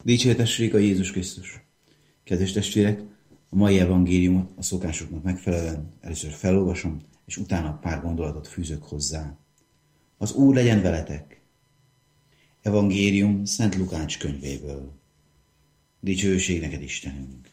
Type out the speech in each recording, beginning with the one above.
Dicsértessék a Jézus Krisztus! Kedves testvérek, a mai evangéliumot a szokásoknak megfelelően először felolvasom, és utána pár gondolatot fűzök hozzá. Az Úr legyen veletek! Evangélium Szent Lukács könyvéből. Dicsőség neked, Istenünk!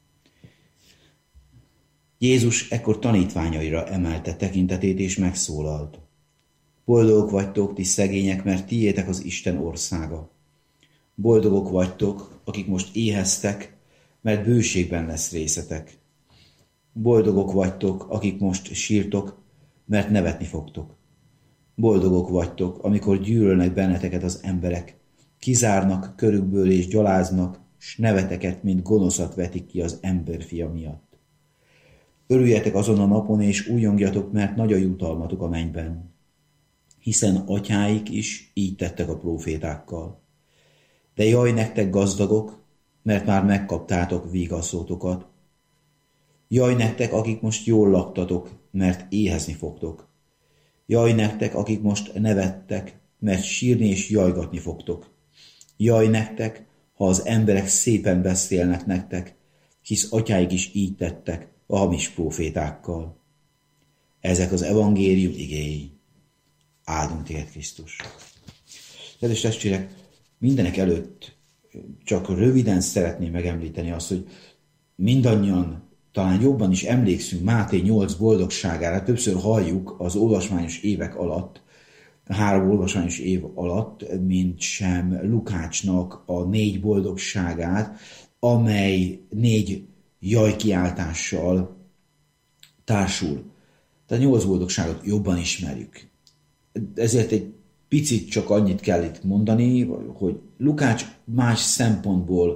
Jézus ekkor tanítványaira emelte tekintetét és megszólalt. Boldogok vagytok, ti szegények, mert tiétek az Isten országa. Boldogok vagytok, akik most éheztek, mert bőségben lesz részetek. Boldogok vagytok, akik most sírtok, mert nevetni fogtok. Boldogok vagytok, amikor gyűlölnek benneteket az emberek, kizárnak körükből és gyaláznak, s neveteket, mint gonoszat vetik ki az emberfia miatt. Örüljetek azon a napon, és újongjatok, mert nagy a jutalmatok a mennyben, hiszen atyáik is így tettek a prófétákkal. De jaj nektek, gazdagok, mert már megkaptátok vigaszótokat. Jaj nektek, akik most jól laktatok, mert éhezni fogtok. Jaj nektek, akik most nevettek, mert sírni és jajgatni fogtok. Jaj nektek, ha az emberek szépen beszélnek nektek, hisz atyáik is így tettek a hamis prófétákkal. Ezek az evangélium igéi. Áldunk téged, Krisztus! Kedves testvérek, mindenek előtt csak röviden szeretném megemlíteni azt, hogy mindannyian talán jobban is emlékszünk Máté 8 boldogságára, többször halljuk az olvasmányos évek alatt, a 3 olvasmányos év alatt, mint sem Lukácsnak a 4 boldogságát, amely 4 jajkiáltással társul. Tehát 8 boldogságot jobban ismerjük. Ezért egy picit csak annyit kell itt mondani, hogy Lukács más szempontból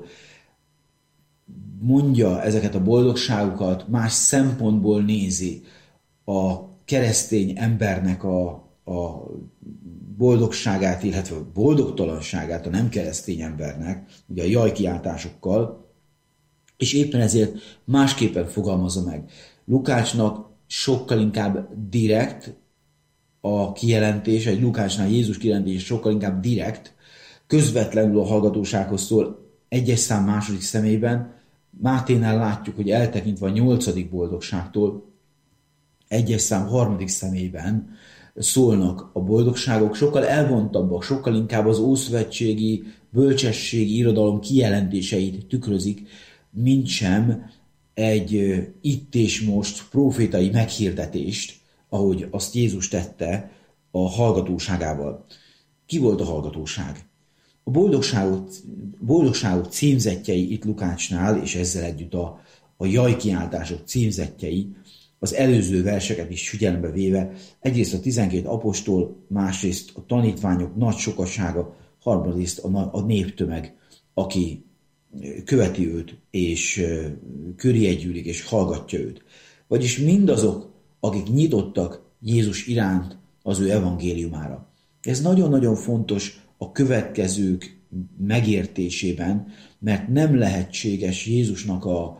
mondja ezeket a boldogságokat, más szempontból nézi a keresztény embernek a boldogságát, illetve a boldogtalanságát a nem keresztény embernek, ugye a jajkiáltásokkal, és éppen ezért másképpen fogalmazza meg. Lukácsnak sokkal inkább direkt a kijelentése, egy Lukácsnál Jézus kijelentése sokkal inkább direkt, közvetlenül a hallgatósághoz szól 1. szám második szemében. Máténál látjuk, hogy eltekintve a 8. boldogságtól 1. szám harmadik szemében szólnak a boldogságok, sokkal elvontabbak, sokkal inkább az ószövetségi, bölcsességi irodalom kijelentéseit tükrözik, mintsem egy itt és most prófétai meghirdetést, ahogy azt Jézus tette a hallgatóságával. Ki volt a hallgatóság? A boldogságok címzettjei itt Lukácsnál, és ezzel együtt a jajkiáltások címzettjei, az előző verseket is figyelembe véve, egyrészt a 12 apostol, másrészt a tanítványok nagy sokasága, harmadrészt a néptömeg, aki követi őt, és köréje gyűlik, és hallgatja őt. Vagyis mindazok, akik nyitottak Jézus iránt az ő evangéliumára. Ez nagyon-nagyon fontos a következők megértésében, mert nem lehetséges Jézusnak a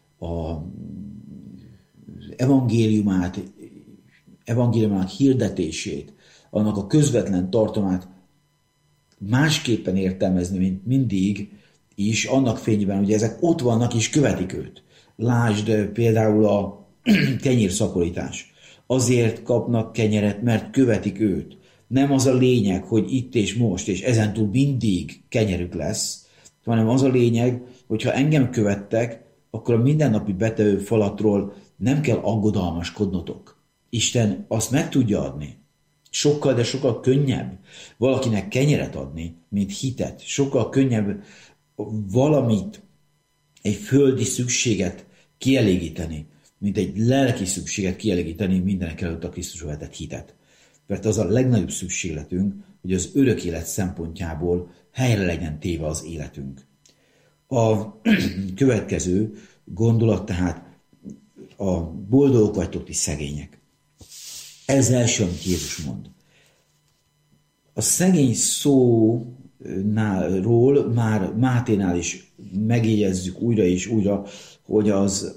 evangéliumának hirdetését, annak a közvetlen tartalmát másképpen értelmezni, mint mindig is, annak fényében, hogy ezek ott vannak és követik őt. Lásd például a kenyérszaporítás. Azért kapnak kenyeret, mert követik őt. Nem az a lényeg, hogy itt és most, és ezentúl mindig kenyerük lesz, hanem az a lényeg, hogy ha engem követtek, akkor a mindennapi betevő falatról nem kell aggodalmaskodnotok. Isten azt meg tudja adni. Sokkal, de sokkal könnyebb valakinek kenyeret adni, mint hitet. Sokkal könnyebb valamit, egy földi szükséget kielégíteni, mint egy lelki szükséget kielégíteni mindenek előtt a Krisztusra vetett hitet. Mert az a legnagyobb szükségletünk, hogy az örök élet szempontjából helyre legyen téve az életünk. A következő gondolat tehát a boldogok vagytok ti szegények. Ez első, amit Jézus mond. A szegény szóról már Máténál is megjegyezzük újra és újra, hogy az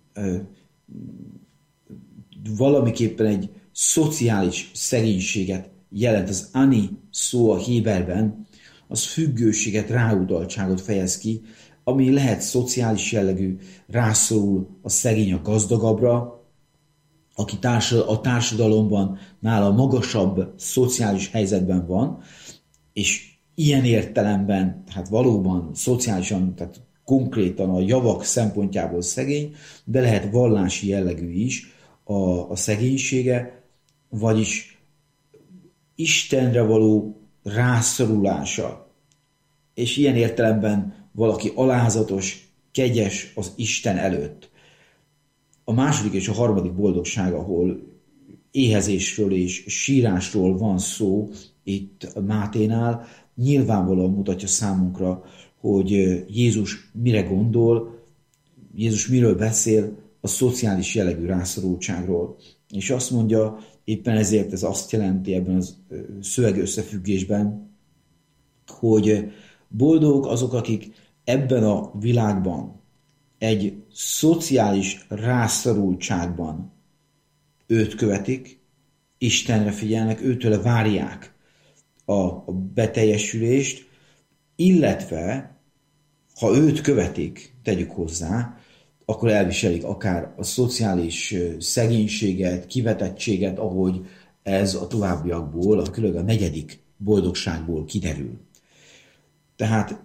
valamiképpen egy szociális szegénységet jelent. Az ani szó a héberben az függőséget, ráutaltságot fejez ki, ami lehet szociális jellegű, rászorul a szegény a gazdagabbra, aki a társadalomban nála magasabb szociális helyzetben van, és ilyen értelemben, hát valóban szociálisan, tehát konkrétan a javak szempontjából szegény, de lehet vallási jellegű is a szegénysége, vagyis Istenre való rászorulása. És ilyen értelemben valaki alázatos, kegyes az Isten előtt. A második és a harmadik boldogság, ahol éhezésről és sírásról van szó itt Máténál, nyilvánvalóan mutatja számunkra, hogy Jézus mire gondol, Jézus miről beszél, a szociális jellegű rászorultságról. És azt mondja, éppen ezért ez azt jelenti ebben a szöveg összefüggésben, hogy boldogok azok, akik ebben a világban egy szociális rászorultságban őt követik, Istenre figyelnek, őtől várják a beteljesülést, illetve ha őt követik, tegyük hozzá, akkor elviselik akár a szociális szegénységet, kivetettséget, ahogy ez a továbbiakból, különben a negyedik boldogságból kiderül. Tehát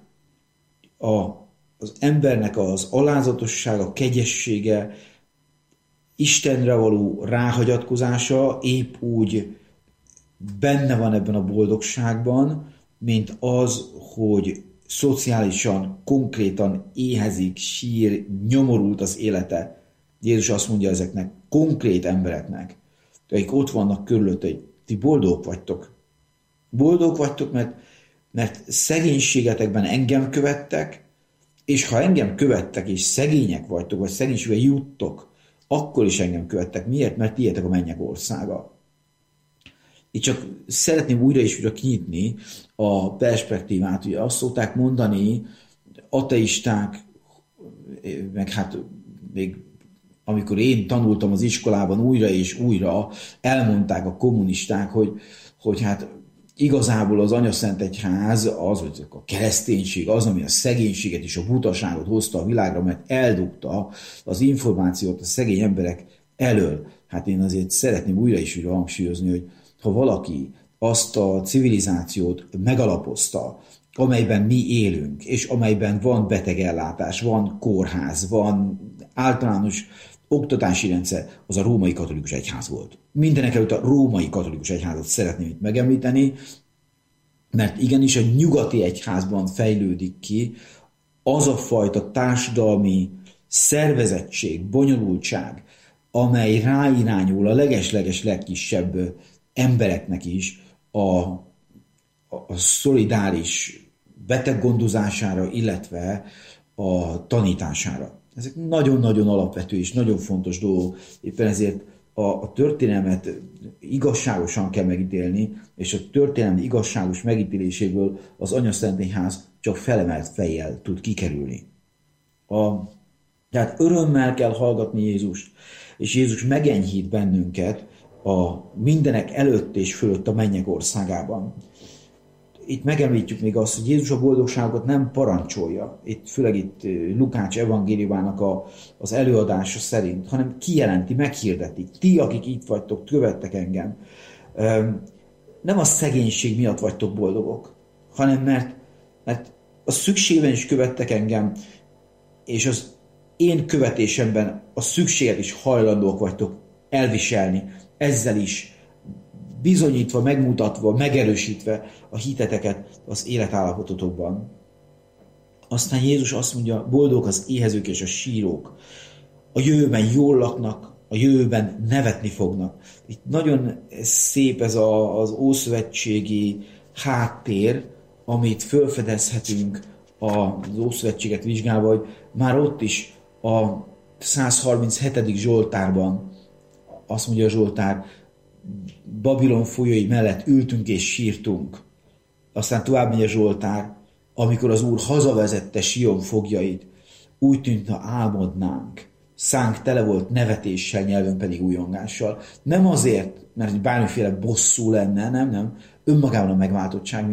az embernek az alázatossága, kegyessége, Istenre való ráhagyatkozása épp úgy benne van ebben a boldogságban, mint az, hogy szociálisan, konkrétan éhezik, sír, nyomorult az élete. Jézus azt mondja ezeknek, konkrét embereknek, akik ott vannak körülött, hogy ti boldogok vagytok. Boldogok vagytok, mert szegénységetekben engem követtek, és ha engem követtek, és szegények vagytok, vagy szegénységbe juttok, akkor is engem követtek. Miért? Mert tiétek a mennyek országa. Itt csak szeretném újra és újra kinyitni a perspektívát. Ugye azt szokták mondani ateisták, meg hát még amikor én tanultam az iskolában újra és újra, elmondták a kommunisták, hogy hát igazából az Anyaszentegyház, hogy a kereszténység az, ami a szegénységet és a butaságot hozta a világra, mert eldugta az információt a szegény emberek elől. Hát én azért szeretném újra és újra hangsúlyozni, hogy ha valaki azt a civilizációt megalapozta, amelyben mi élünk, és amelyben van betegellátás, van kórház, van általános oktatási rendszer, az a római katolikus egyház volt. Mindenekelőtt a római katolikus egyházat szeretném itt megemlíteni, mert igenis a nyugati egyházban fejlődik ki az a fajta társadalmi szervezettség, bonyolultság, amely ráirányul a leges-leges legkisebb embereknek is a szolidáris beteggondozására, illetve a tanítására. Ezek nagyon-nagyon alapvető és nagyon fontos dolgok, éppen ezért a történelmet igazságosan kell megítélni, és a történelmi igazságos megítéléséből az Anyaszentegyház csak felemelt fejjel tud kikerülni. Tehát örömmel kell hallgatni Jézust, és Jézus megenyhít bennünket a mindenek előtt és fölött a mennyek országában. Itt megemlítjük még azt, hogy Jézus a boldogságot nem parancsolja, főleg itt Lukács evangéliumának az előadása szerint, hanem kijelenti, meghirdeti. Ti, akik itt vagytok, követtek engem. Nem a szegénység miatt vagytok boldogok, hanem mert a szükségben is követtek engem, és az én követésemben a szükséget is hajlandók vagytok elviselni, ezzel is bizonyítva, megmutatva, megerősítve a hiteteket az életállapototokban. Aztán Jézus azt mondja, boldog az éhezők és a sírók. A jövőben jól laknak, a jövőben nevetni fognak. Itt nagyon szép ez az ószövetségi háttér, amit felfedezhetünk az Ószövetséget vizsgálva, hogy már ott is a 137. Zsoltárban azt mondja a Zsoltár, Babilon folyói mellett ültünk és sírtunk. Aztán tovább megy a Zsoltár, amikor az Úr hazavezette Sion fogjait, úgy tűnt, ha álmodnánk. Szánk tele volt nevetéssel, nyelven pedig újongással. Nem azért, mert bármiféle bosszú lenne, nem, önmagában a megváltottság miatt.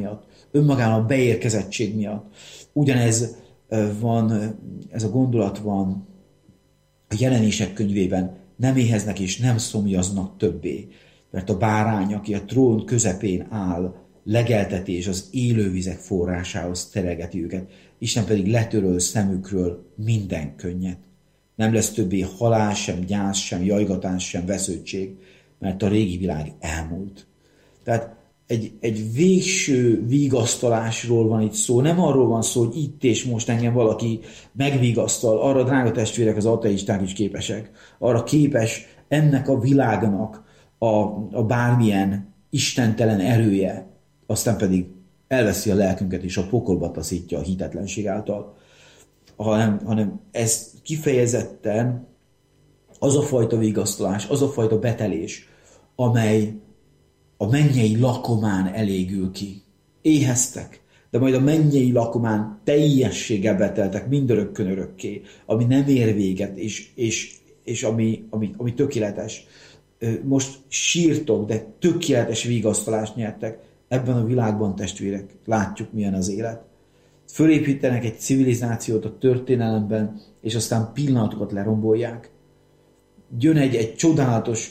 önmagában a beérkezettség miatt. Ugyanez van, ez a gondolat van a Jelenések könyvében, nem éheznek és nem szomjaznak többé, mert a bárány, aki a trón közepén áll, legelteti és az élővizek forrásához terelgeti őket, Isten pedig letöröl szemükről minden könnyet. Nem lesz többé halál sem, gyász sem, jajgatás sem, vesződtség, mert a régi világ elmúlt. Tehát egy végső vigasztalásról van itt szó. Nem arról van szó, hogy itt és most engem valaki megvigasztal. Arra, drága testvérek, az ateisták is képesek. Arra képes ennek a világnak a bármilyen istentelen erője, aztán pedig elveszi a lelkünket és a pokolba taszítja a hitetlenség által. Hanem ez kifejezetten az a fajta vigasztalás, az a fajta betelés, amely a mennyei lakomán elégül ki. Éheztek, de majd a mennyei lakomán teljességgel beteltek mindörökkön örökké, ami nem ér véget, és ami tökéletes. Most sírtok, de tökéletes vigasztalást nyertek. Ebben a világban, testvérek, látjuk, milyen az élet. Fölépítenek egy civilizációt a történelemben, és aztán pillanatokat lerombolják. Jön egy csodálatos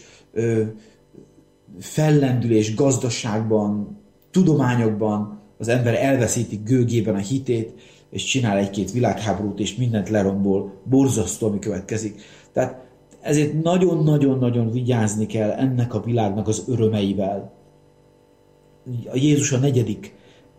fellendülés gazdaságban, tudományokban, az ember elveszíti gőgében a hitét, és csinál egy-két világháborút, és mindent lerombol, borzasztó, ami következik. Tehát ezért nagyon-nagyon-nagyon vigyázni kell ennek a világnak az örömeivel. A Jézus a negyedik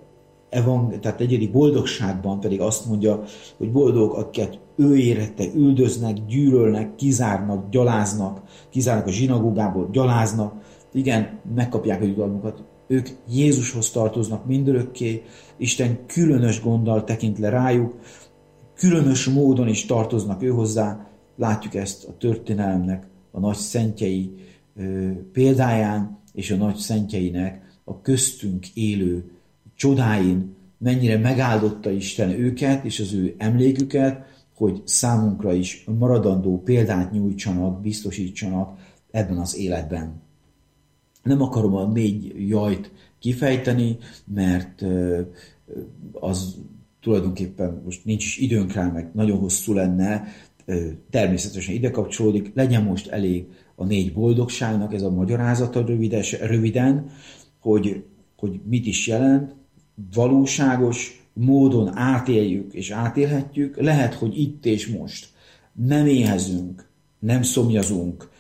boldogságban pedig azt mondja, hogy boldogok, akiket ő érette, üldöznek, gyűlölnek, kizárnak, gyaláznak, kizárnak a zsinagógából, gyaláznak, igen, megkapják a jutalmukat. Ők Jézushoz tartoznak mindörökké, Isten különös gonddal tekint le rájuk, különös módon is tartoznak ő hozzá. Látjuk ezt a történelemnek a nagy szentjei példáján, és a nagy szentjeinek a köztünk élő csodáin, mennyire megáldotta Isten őket és az ő emléküket, hogy számunkra is maradandó példát nyújtsanak, biztosítsanak ebben az életben. Nem akarom a 4 jajt kifejteni, mert az tulajdonképpen most nincs is időnk rá, meg nagyon hosszú lenne, természetesen ide kapcsolódik, legyen most elég a 4 boldogságnak, ez a magyarázata röviden, hogy mit is jelent, valóságos módon átéljük és átélhetjük, lehet, hogy itt és most nem éhezünk, nem szomjazunk,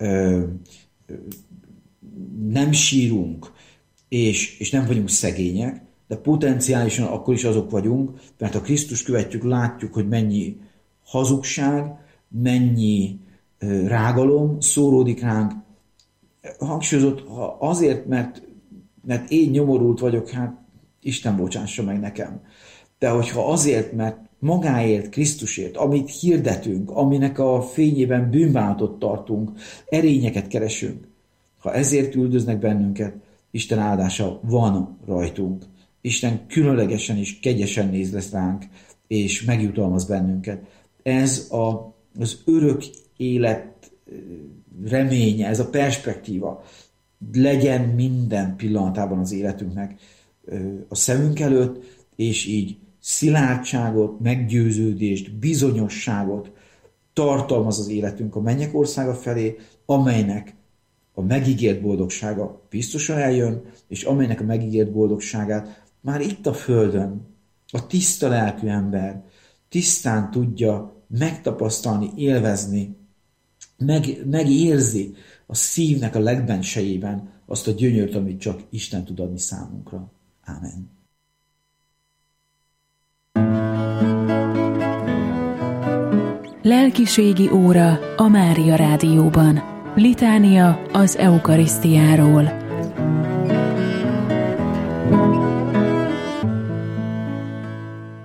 nem sírunk, és nem vagyunk szegények, de potenciálisan akkor is azok vagyunk, mert ha Krisztus követjük, látjuk, hogy mennyi hazugság, mennyi rágalom szóródik ránk. Hangsúlyozott, ha azért, mert én nyomorult vagyok, hát Isten bocsássa meg nekem. De hogyha azért, mert magáért, Krisztusért, amit hirdetünk, aminek a fényében bűnbánatot tartunk, erényeket keresünk, ha ezért üldöznek bennünket, Isten áldása van rajtunk. Isten különlegesen és kegyesen néz lesz ránk, és megjutalmaz bennünket. Ez az örök élet reménye, ez a perspektíva legyen minden pillanatában az életünknek a szemünk előtt, és így szilárdságot, meggyőződést, bizonyosságot tartalmaz az életünk a mennyek országa felé, amelynek a megígért boldogsága biztosan eljön, és amelynek a megígért boldogságát már itt a földön a tiszta lelkű ember tisztán tudja megtapasztalni, élvezni, megérzi a szívnek a legbensejében azt a gyönyört, amit csak Isten tud adni számunkra. Ámen. Lelkiségi óra a Mária Rádióban. Litánia az eukarisztiáról.